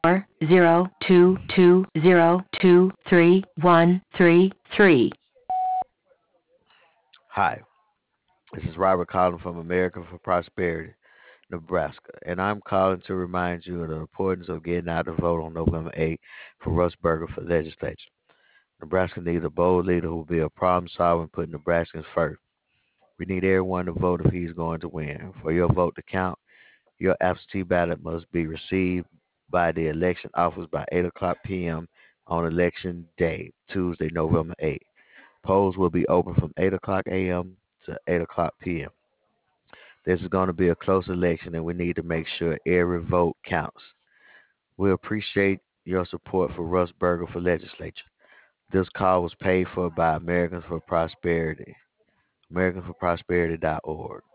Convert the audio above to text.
Hi, this is Robert calling from America for Prosperity, Nebraska, and I'm calling to remind you of the importance of getting out to vote on November 8th for Russ Berger for legislature. Nebraska needs a bold leader who will be a problem solver and put Nebraskans first. We need everyone to vote if he's going to win. For your vote to count, your absentee ballot must be received by the election office by 8 o'clock p.m. on election day, Tuesday, November 8th. Polls will be open from 8 o'clock a.m. to 8 o'clock p.m. This is going to be a close election, and we need to make sure every vote counts. We appreciate your support for Russ Berger for legislature. This call was paid for by Americans for Prosperity, AmericansForProsperity.org.